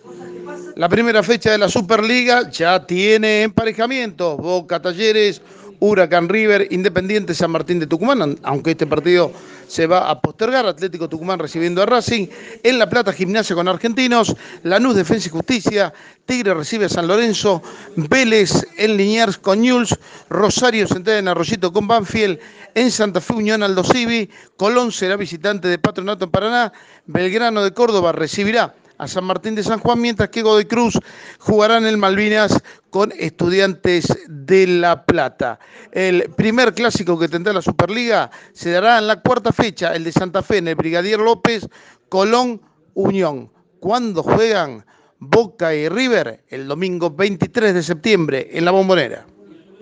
La primera fecha de la Superliga ya tiene emparejamientos. Boca, Talleres, Huracán, River, Independiente, San Martín de Tucumán, aunque este partido se va a postergar. Atlético Tucumán recibiendo a Racing. En La Plata, Gimnasia con Argentinos. Lanús, Defensa y Justicia. Tigre recibe a San Lorenzo. Vélez en Liniers con Newell's. Rosario Central en Arroyito con Banfield. En Santa Fe, Unión Aldo Civi. Colón será visitante de Patronato en Paraná. Belgrano de Córdoba recibirá a San Martín de San Juan, mientras que Godoy Cruz jugarán en Malvinas con Estudiantes de La Plata. El primer clásico que tendrá la Superliga se dará en la cuarta fecha, el de Santa Fe en el Brigadier López, Colón, Unión. ¿Cuándo juegan Boca y River? El domingo 23 de septiembre en La Bombonera.